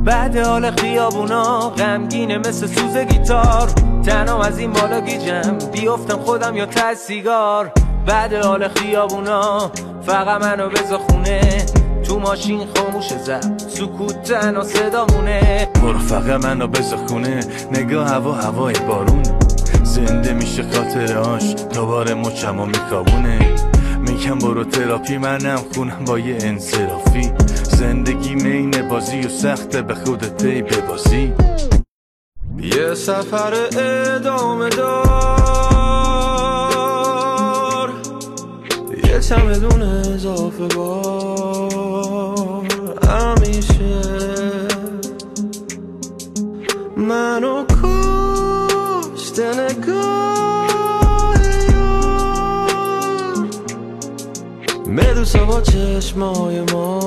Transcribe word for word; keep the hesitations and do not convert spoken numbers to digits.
بعد حال خیابونا غمگینه مثل سوز گیتار، تنها از این بالا گیجم بیفتم خودم یا ته سیگار. بعد حال خیابونا فقط منو بذار خونه، تو ماشین خاموش زب سکوت تنها صدامونه. برو فقط منو بذار خونه، نگاه هوا هوای بارون، زنده میشه خاطرهاش دوباره مچم و میکابونه. میگم برو تراپی، منم خونم با یه انصرافی، زندگی مین بازی و سخته به خودت ای ببازی. یه سفر ادامه دار، یه چمدون اضافه بار، همیشه منو کشت نگاه یار، مدوسا با چشمای ما